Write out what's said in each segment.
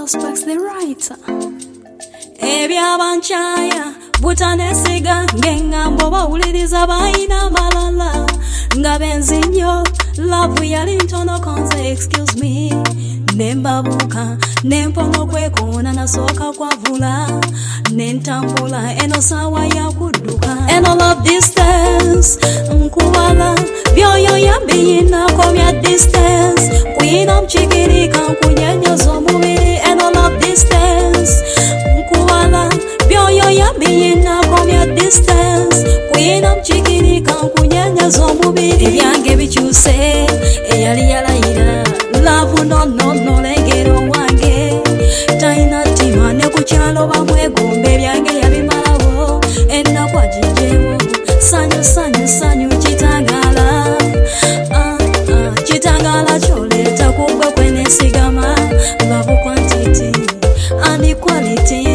Specs the writer. Ebya banchaya butanesiga ngengambo bawuliriza bayina malala nga benzinyo love yali ntono konze excuse me nembabuka nempono kwekona nasoka kwavula nentambula eno sawa ya kuduka and all of distance nkuwala byoyo yambiyina komya distance kwina mchikirika nkunyenyoza omubiri and all of distance nkuwala byoyo yambiyina komya distance kwina mchikirika nkunyenyoza omubiri byange bikyuse eyali yalayira love no legero wange taina tima ne kukyalo bamwegombe byange yabimalawo ennaku agijewo sanyu kitangala kitangala kyoleta kugwe kwenesigama love quantity and quality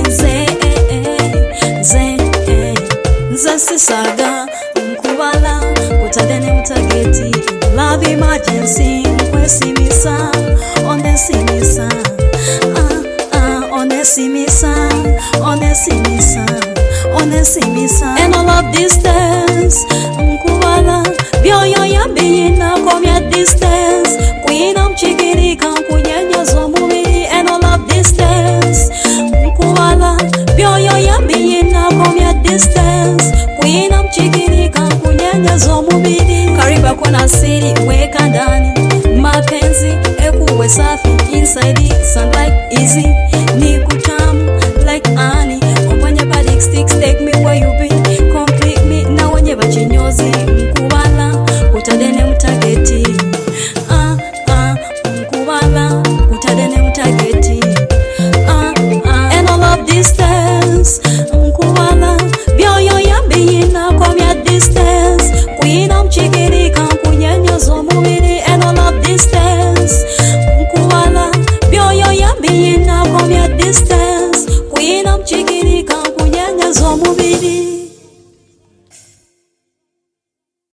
nze sisaga nkubala kutade ne mutageti love emergency kwesimisa onesimisa onesimisa and all of distance nkubala byoyo yambiyina komya distance kwina mchikirika nkunyenyoza omubiri and all of distance nkubala byoyo yambiyina komya distance kwina mchikirika nkunyenyoza omubiri kariba kona siri weka ndani mapenzi ekuwe safi inside sunlight easy ni kutamu like honey openye paddock sticks take me where you be complete me na wenye bachinyozi nkubala kutadene mutageti nkubala kutadene mutageti and all of distance nkubala byoyo yambiyina komya distance kwina mchikirika nkunyenyoza omubiri and all of distance nkubala byoyo yambiyina komya distance kwina mchikirika